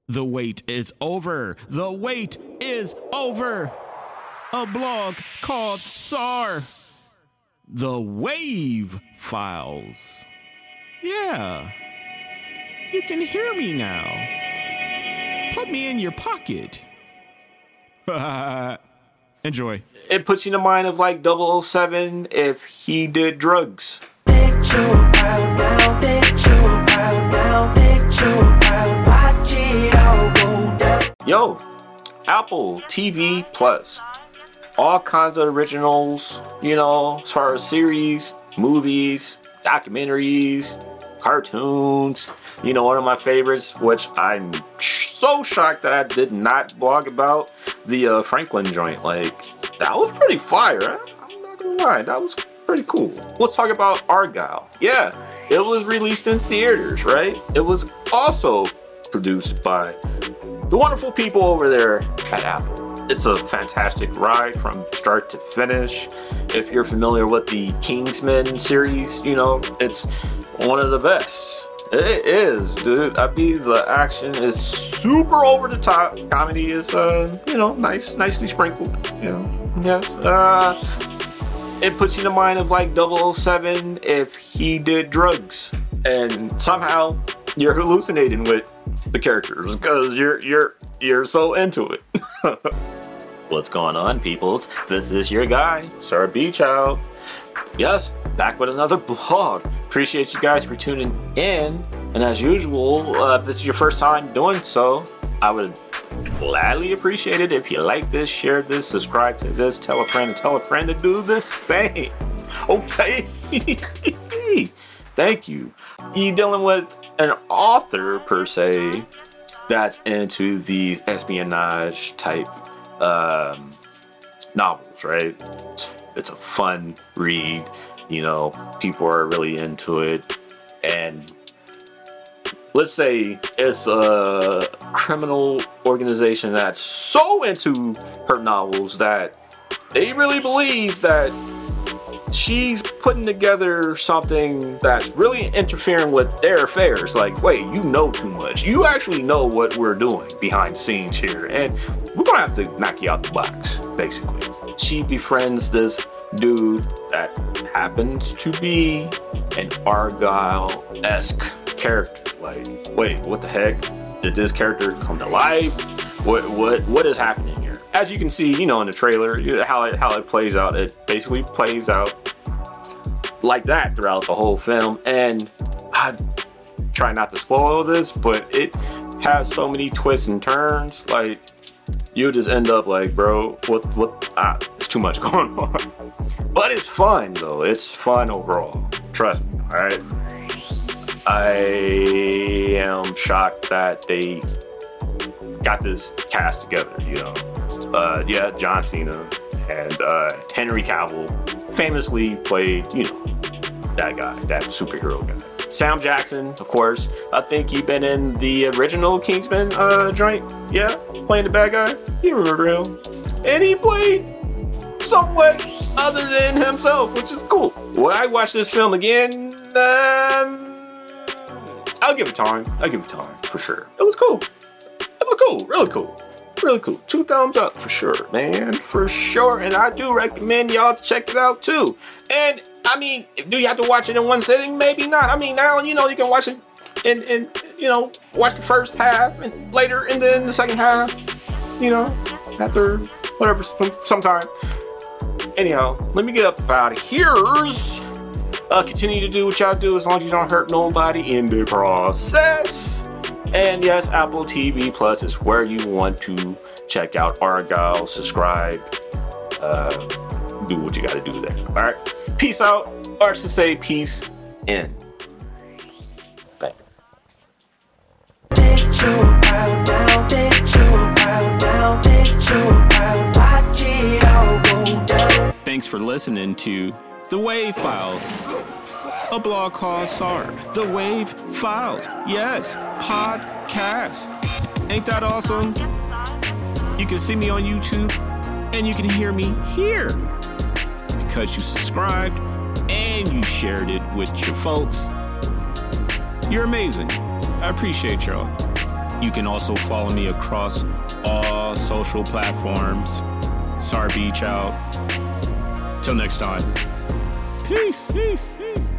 The wait is over. The wait is over. A blog called SAR. The Wave Files. Yeah. You can hear me now. Put me in your pocket. Enjoy. It puts you in the mind of like 007 if he did drugs. Yo, Apple TV Plus. All kinds of originals, you know, as far as series, movies, documentaries, cartoons. You know, one of my favorites, which I'm so shocked that I did not blog about, the Franklin joint. Like, that was pretty fire. I'm not gonna lie, that was pretty cool. Let's talk about Argylle. Yeah, it was released in theaters, right? It was also produced by the wonderful people over there at Apple. It's a fantastic ride from start to finish. If you're familiar with the Kingsman series, you know, it's one of the best. It is, dude. I mean, the action is super over the top. Comedy is, you know, nicely sprinkled, you know. Yes. It puts you in the mind of like 007 if he did drugs. And somehow you're hallucinating with the characters because you're so into it. What's going on, peoples? This is your guy, Sir B Child. Yes, back with another blog. Appreciate you guys for tuning in. And as usual, if this is your first time doing so, I would gladly appreciate it if you like this, share this, subscribe to this, tell a friend to do the same. Okay? Thank you. You're dealing with an author, per se, that's into these espionage type novels, right? It's a fun read, you know, people are really into it, and let's say it's a criminal organization that's so into her novels that they really believe that she's putting together something that's really interfering with their affairs. Like, wait, you know too much. You actually know what we're doing behind the scenes here, and we're gonna have to knock you out the box, basically. She befriends this dude that happens to be an Argylle-esque character. Like, wait, what the heck? Did this character come to life? What is happening here? As you can see, you know, in the trailer, how it plays out, it basically plays out like that throughout the whole film. And I try not to spoil this, but it has so many twists and turns. Like, you just end up like, bro, what? It's too much going on. But it's fun though. It's fun overall. Trust me. All right. I am shocked that they got this cast together, you know. Yeah, John Cena and Henry Cavill famously played, you know, that guy, that superhero guy. Sam Jackson, of course. I think he'd been in the original Kingsman joint. Yeah, playing the bad guy. You remember him. And he played somewhat other than himself, which is cool. Would I watch this film again? I'll give it time. For sure. It was cool. Really cool. 2 thumbs up for sure, man. For sure. And I do recommend y'all to check it out too. And I mean, do you have to watch it in one sitting? Maybe not. I mean, now, you know, you can watch it and you know, watch the first half and later and then the second half, you know, after whatever, sometime. Anyhow, let me get up out of here. Continue to do what y'all do as long as you don't hurt nobody in the process. And yes, Apple TV Plus is where you want to check out Argylle, subscribe, do what you gotta do there. All right, peace out, or to say peace in. Bye. Thanks for listening to The Wave Files, a blog called SAR. The Wave Files. Yes, podcast. Ain't that awesome? You can see me on YouTube and you can hear me here because you subscribed and you shared it with your folks. You're amazing. I appreciate y'all. You can also follow me across all social platforms. SAR Beach out. Till next time. Peace.